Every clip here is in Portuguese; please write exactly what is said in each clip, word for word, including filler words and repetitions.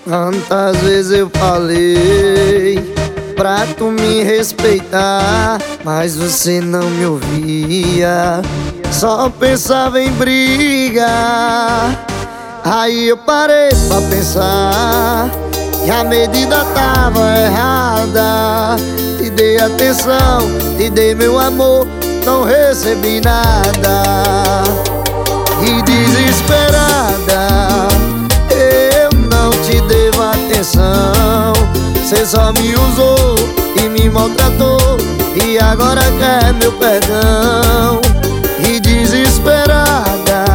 Quantas vezes eu falei pra tu me respeitar, mas você não me ouvia, só pensava em briga. Aí eu parei pra pensar que a medida tava errada. Te dei atenção, te dei meu amor, não recebi nada. E desesperada, eu não te devo atenção. Cê só me usou e me maltratou, e agora quer meu perdão. E desesperada,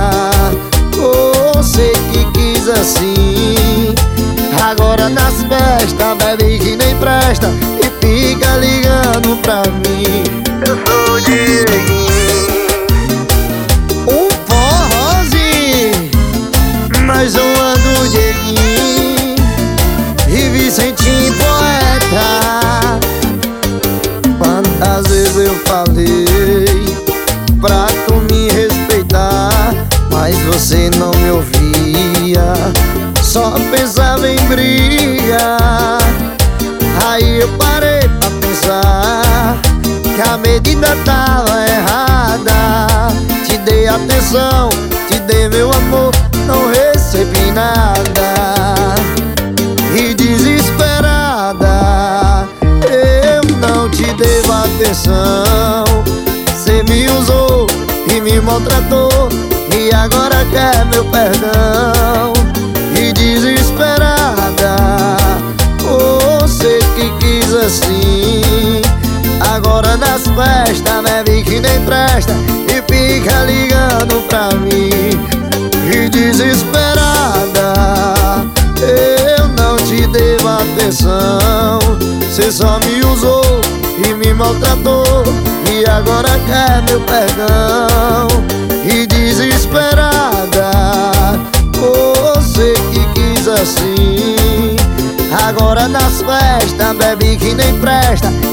você que quis assim, agora nas festas bebe que nem presta e fica ligando pra mim. Eu sou o Dieguinho, um forrozinho, mais um ano Dieguinho e Vicentinho poeta. Quantas vezes eu falei pra tu me respeitar, mas você não me ouvia, só pensava em briga. Aí eu parei pra pensar que a medida tava errada. Te dei atenção, te dei meu amor, não recebi nada. E desesperada, eu não te devo atenção. Cê me usou e me maltratou, e agora quer meu perdão. E desesperada, você que quis assim, agora nas festas bebe que nem presta e fica ligando pra mim. E desesperada, eu não te devo atenção. Cê só me usou e me maltratou, e agora quer meu perdão. E desesperada, você que quis assim, agora nas festas bebe que nem presta